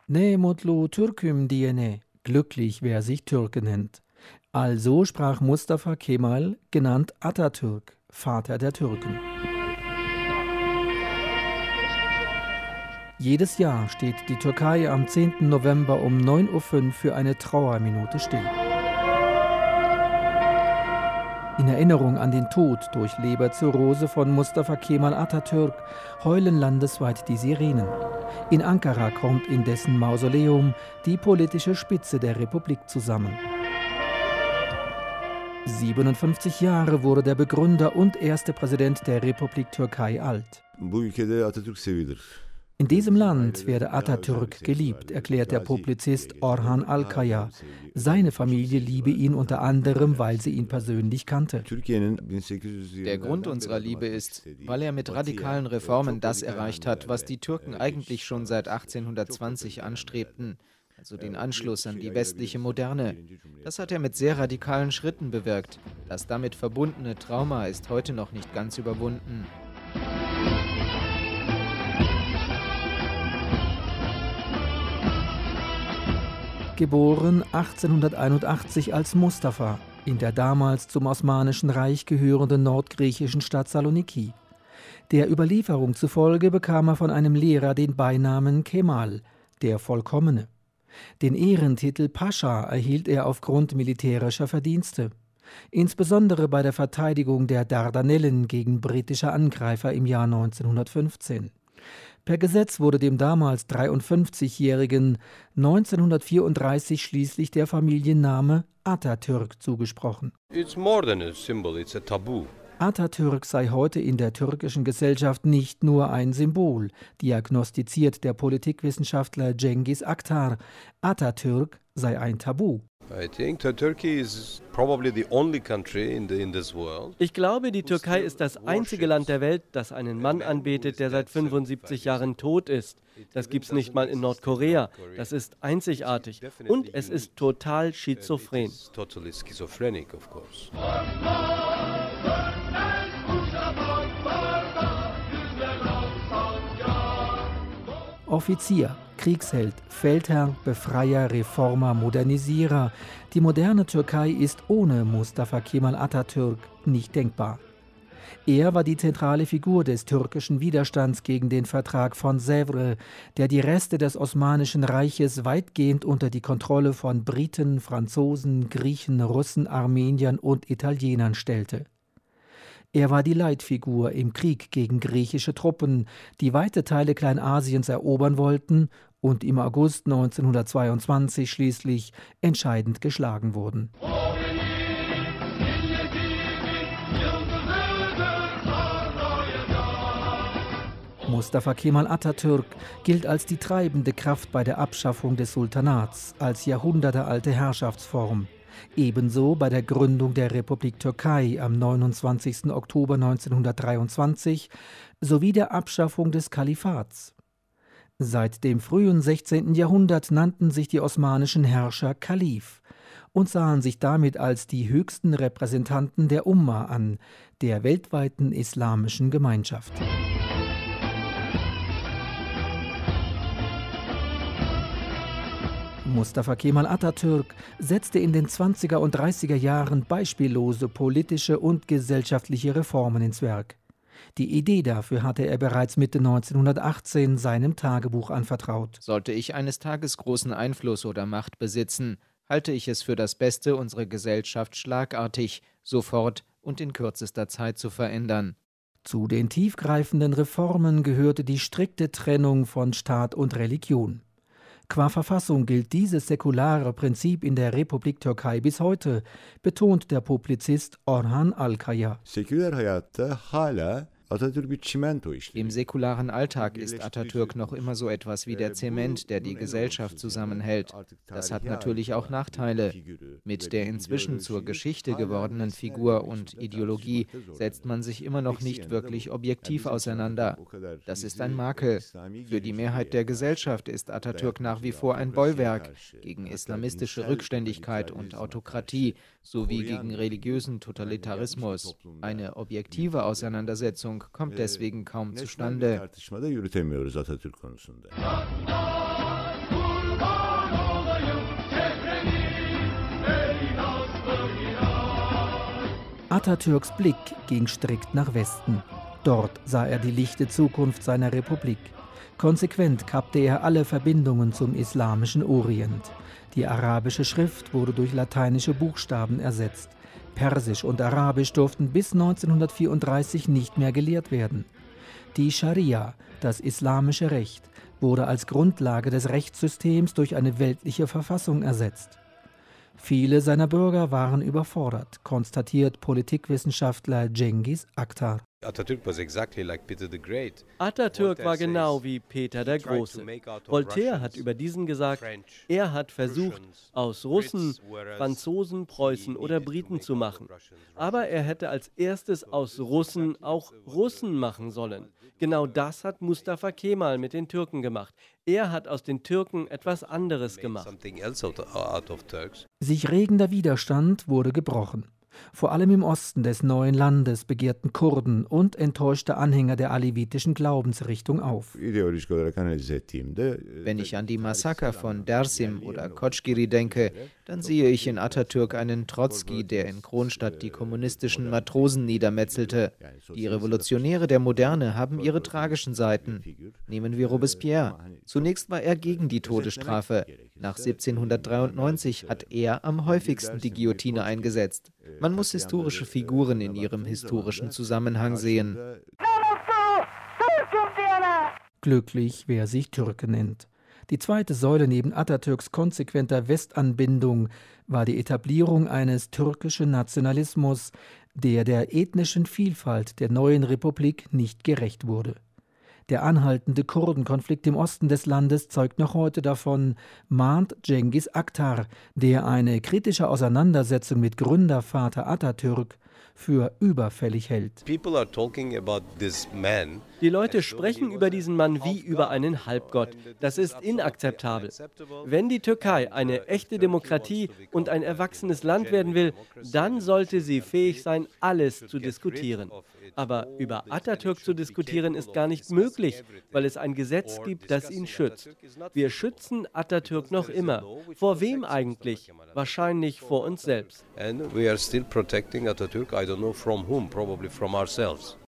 Ne mutlu Türküm diyene, glücklich wer sich Türke nennt. Also sprach Mustafa Kemal, genannt Atatürk, Vater der Türken. Jedes Jahr steht die Türkei am 10. November um 9:05 Uhr für eine Trauerminute still. In Erinnerung an den Tod durch Leberzirrhose von Mustafa Kemal Atatürk heulen landesweit die Sirenen. In Ankara kommt in dessen Mausoleum die politische Spitze der Republik zusammen. 57 Jahre wurde der Begründer und erste Präsident der Republik Türkei alt. In diesem Land werde Atatürk geliebt, erklärt der Publizist Orhan Alkaya. Seine Familie liebe ihn unter anderem, weil sie ihn persönlich kannte. Der Grund unserer Liebe ist, weil er mit radikalen Reformen das erreicht hat, was die Türken eigentlich schon seit 1820 anstrebten, also den Anschluss an die westliche Moderne. Das hat er mit sehr radikalen Schritten bewirkt. Das damit verbundene Trauma ist heute noch nicht ganz überwunden. Geboren 1881 als Mustafa in der damals zum Osmanischen Reich gehörenden nordgriechischen Stadt Saloniki. Der Überlieferung zufolge bekam er von einem Lehrer den Beinamen Kemal, der Vollkommene. Den Ehrentitel Pascha erhielt er aufgrund militärischer Verdienste, insbesondere bei der Verteidigung der Dardanellen gegen britische Angreifer im Jahr 1915. Per Gesetz wurde dem damals 53-Jährigen 1934 schließlich der Familienname Atatürk zugesprochen. It's more than a symbol, it's a taboo. Atatürk sei heute in der türkischen Gesellschaft nicht nur ein Symbol, diagnostiziert der Politikwissenschaftler Cengiz Aktar. Atatürk sei ein Tabu. Ich glaube, die Türkei ist das einzige Land der Welt, das einen Mann anbetet, der seit 75 Jahren tot ist. Das gibt's nicht mal in Nordkorea. Das ist einzigartig. Und es ist total schizophren. Offizier, Kriegsheld, Feldherr, Befreier, Reformer, Modernisierer. Die moderne Türkei ist ohne Mustafa Kemal Atatürk nicht denkbar. Er war die zentrale Figur des türkischen Widerstands gegen den Vertrag von Sèvres, der die Reste des Osmanischen Reiches weitgehend unter die Kontrolle von Briten, Franzosen, Griechen, Russen, Armeniern und Italienern stellte. Er war die Leitfigur im Krieg gegen griechische Truppen, die weite Teile Kleinasiens erobern wollten und im August 1922 schließlich entscheidend geschlagen wurden. Mustafa Kemal Atatürk gilt als die treibende Kraft bei der Abschaffung des Sultanats, als jahrhundertealte Herrschaftsform. Ebenso bei der Gründung der Republik Türkei am 29. Oktober 1923 sowie der Abschaffung des Kalifats. Seit dem frühen 16. Jahrhundert nannten sich die osmanischen Herrscher Kalif und sahen sich damit als die höchsten Repräsentanten der Umma an, der weltweiten islamischen Gemeinschaft. Mustafa Kemal Atatürk setzte in den 20er und 30er Jahren beispiellose politische und gesellschaftliche Reformen ins Werk. Die Idee dafür hatte er bereits Mitte 1918 seinem Tagebuch anvertraut. Sollte ich eines Tages großen Einfluss oder Macht besitzen, halte ich es für das Beste, unsere Gesellschaft schlagartig, sofort und in kürzester Zeit zu verändern. Zu den tiefgreifenden Reformen gehörte die strikte Trennung von Staat und Religion. Qua Verfassung gilt dieses säkulare Prinzip in der Republik Türkei bis heute, betont der Publizist Orhan Alkaya. Im säkularen Alltag ist Atatürk noch immer so etwas wie der Zement, der die Gesellschaft zusammenhält. Das hat natürlich auch Nachteile. Mit der inzwischen zur Geschichte gewordenen Figur und Ideologie setzt man sich immer noch nicht wirklich objektiv auseinander. Das ist ein Makel. Für die Mehrheit der Gesellschaft ist Atatürk nach wie vor ein Bollwerk gegen islamistische Rückständigkeit und Autokratie sowie gegen religiösen Totalitarismus. Eine objektive Auseinandersetzung kommt deswegen kaum zustande. Atatürks Blick ging strikt nach Westen. Dort sah er die lichte Zukunft seiner Republik. Konsequent kappte er alle Verbindungen zum islamischen Orient. Die arabische Schrift wurde durch lateinische Buchstaben ersetzt. Persisch und Arabisch durften bis 1934 nicht mehr gelehrt werden. Die Scharia, das islamische Recht, wurde als Grundlage des Rechtssystems durch eine weltliche Verfassung ersetzt. Viele seiner Bürger waren überfordert, konstatiert Politikwissenschaftler Cengiz Aktar. Atatürk war genau wie Peter der Große. Voltaire hat über diesen gesagt, er hat versucht, aus Russen, Franzosen, Preußen oder Briten zu machen. Aber er hätte als erstes aus Russen auch Russen machen sollen. Genau das hat Mustafa Kemal mit den Türken gemacht. Er hat aus den Türken etwas anderes gemacht. Sich regender Widerstand wurde gebrochen. Vor allem im Osten des neuen Landes begehrten Kurden und enttäuschte Anhänger der alevitischen Glaubensrichtung auf. Wenn ich an die Massaker von Dersim oder Koçgiri denke, dann sehe ich in Atatürk einen Trotzki, der in Kronstadt die kommunistischen Matrosen niedermetzelte. Die Revolutionäre der Moderne haben ihre tragischen Seiten. Nehmen wir Robespierre. Zunächst war er gegen die Todesstrafe. Nach 1793 hat er am häufigsten die Guillotine eingesetzt. Man muss historische Figuren in ihrem historischen Zusammenhang sehen. Glücklich, wer sich Türke nennt. Die zweite Säule neben Atatürks konsequenter Westanbindung war die Etablierung eines türkischen Nationalismus, der ethnischen Vielfalt der neuen Republik nicht gerecht wurde. Der anhaltende Kurdenkonflikt im Osten des Landes zeugt noch heute davon, mahnt Cengiz Aktar, der eine kritische Auseinandersetzung mit Gründervater Atatürk für überfällig hält. Die Leute sprechen über diesen Mann wie über einen Halbgott. Das ist inakzeptabel. Wenn die Türkei eine echte Demokratie und ein erwachsenes Land werden will, dann sollte sie fähig sein, alles zu diskutieren. Aber über Atatürk zu diskutieren ist gar nicht möglich, weil es ein Gesetz gibt, das ihn schützt. Wir schützen Atatürk noch immer. Vor wem eigentlich? Wahrscheinlich vor uns selbst. And we are still protecting Atatürk. I don't know from whom, probably from ourselves.